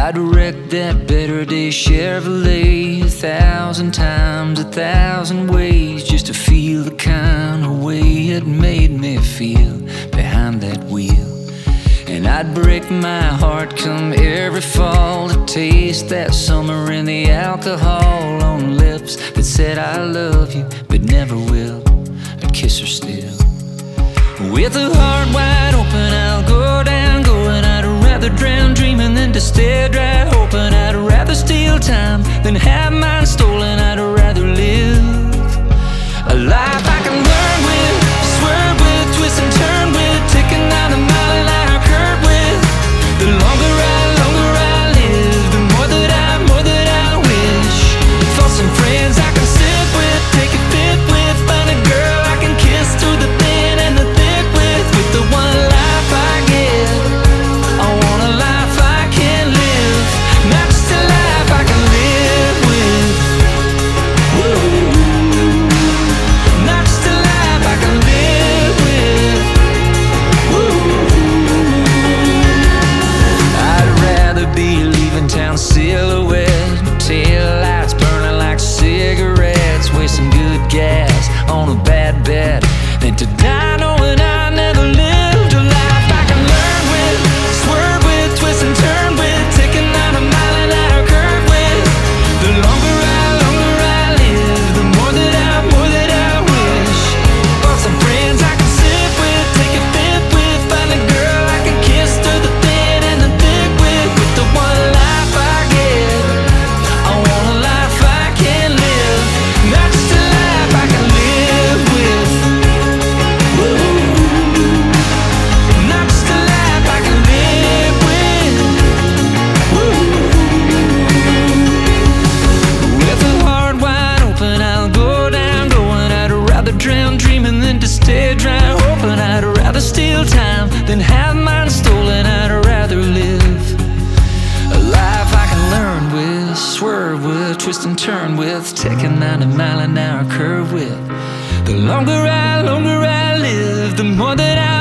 I'd wreck that better day Chevrolet 1,000 times, 1,000 ways, just to feel the kind of way it made me feel behind that wheel. And I'd break my heart come every fall to taste that summer in the alcohol on lips that said I love you but never will. I'd kiss her still. With a heart wide open, I'll go down going. I'd rather drown dreaming than to stay dry hoping. I'd rather steal time than have mine stolen. I'd rather live a life I can learn with, swerve with, twist and turn with, taking out a mile an hour curve with. The longer I live, the more that I wish for some friends I can sit with, take a fit with, find a girl I can kiss through the thin and the thick with the one life I get. I want a life I can live, not just a life I can live with. Woo. Not just a life I can live with. Woo. I'd rather be leaving town silhouette, tail lights burning like cigarettes, wasting good gas on a bad bet, than to die knowing I never lived a life I can learn with, swerve with, twist and turn with, taking out a mile an hour curve with. The longer I live, the more that I wish for some friends I can sit with, take a fit with, find a girl I can kiss through the thin and the thick with the one life I get. I want a life I can live, not just a life I can live with. Not just a life I can live with. With a heart wide open, I'll go down going. I'd rather drown dreaming than to stay dry hoping. I'd rather steal time than have mine stolen. I'd rather live a life I can learn with, swerve with, twist and turn with, taking out a mile an hour curve with. The longer I live, the more that I